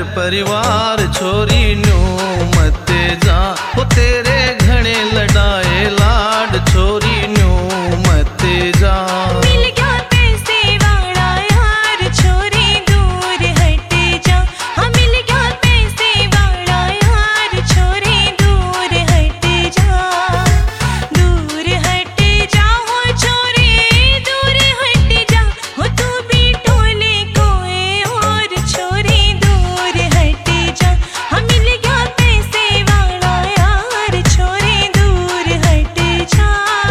परिवार छोरी न्यू मत जा, वो तेरे घने लड़ाए लाड छोरी न्यू मत जा। मिल गया पैसे वाला यार छोरी दूर हट जा, हाँ मिल गया पैसे वाला यार छोरी दूर हट जा, दूर हट जा हो छोरी दूर हट जा, हो तू भी टोले कोई और छोरी दूर हट जा, हाँ मिल गया पैसे वाला यार छोरी दूर हट जा।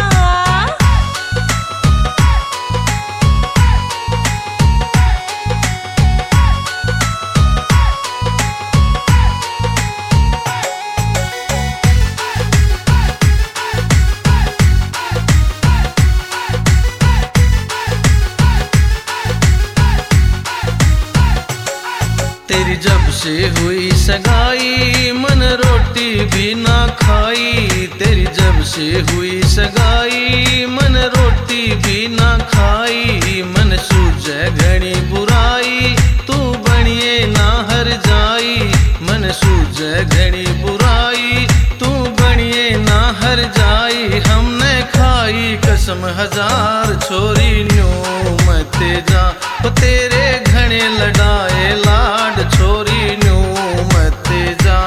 तेरी जब से हुई सगाई मन रोटी भी ना खाई, तेरी जब से हुई सगाई मन रोटी भी ना खाई, मन सूझे घनी बुराई तू बनिए ना हर जाई, मन सूझे घनी बुराई तू बनिए ना हर जाई, हमने खाई कसम हजार छोरी न्यू मत जा, तो तेरे घने लड़ाए लाड छोरी न्यू मत जा।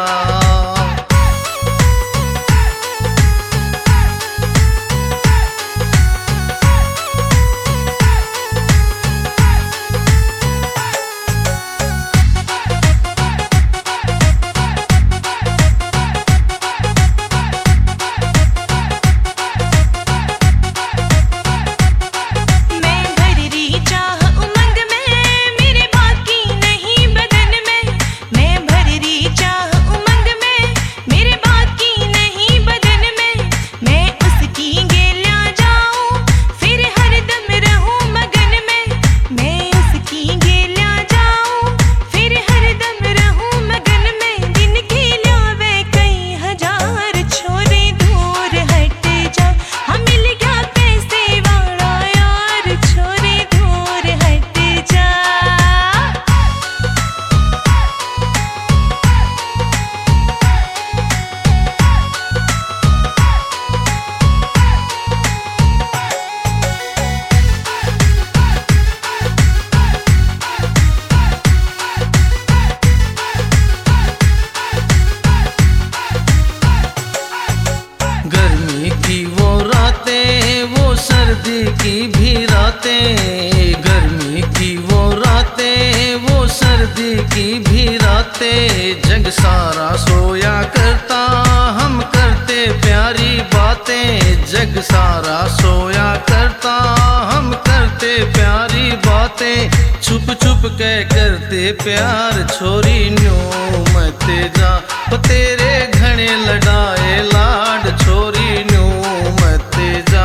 मैं भर रही चाह उमंग में मेरे बाकी नहीं बदन में, मैं भर रही चाह उमंग में मेरे बाकी नहीं बदन में, मैं उसकी गेलियां जाऊं फिर हरदम रहूं मगन में, मैं उसकी गेलियां जाऊं फिर हरदम रहूं मगन में, दिन खेलिया वे कई हजार छोरे दूर हट जा, हाँ मिल गया पैसे वाला यार छोरे दूर हट जा। गर्मी की वो रातें वो सर्दी की भी रातें, गर्मी की वो रातें वो सर्दी की भी रातें, जग सारा सोया करता हम करते प्यारी बातें, जग सारा सोया करता हम करते प्यारी बातें, छुप छुप के करते प्यार छोरी न्यू मत जा, वो तेरे घने लड़ाए लाड छोरी न्यू मत जा।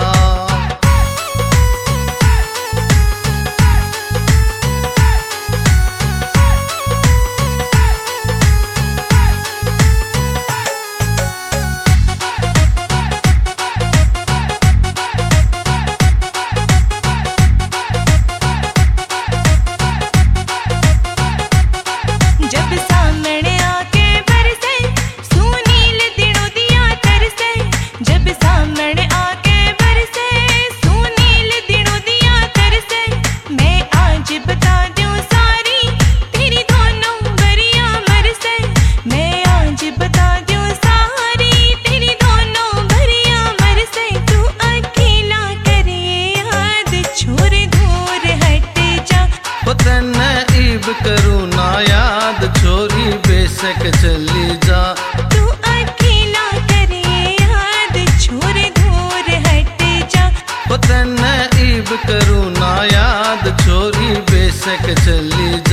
जब सामने आके बरसे सुनील दिनों दिया तरसे, जब सामने आके बरसे सुनील दिनों दिया तरसे, मैं आज बता दूं सारी तेरी दोनों भरियां मरसे, मैं आज बता दूं सारी तेरी दोनों भरियां मरसे, तू अकेला करे याद छोड़ दूर हट जा, वो तन्ने ईब करूँ ना याद छोरी बेशक चली जा, तू अकेला करे याद छोड़ दूर हट जा, वो तन्ने ईब करूँ ना याद छोरी बेशक चली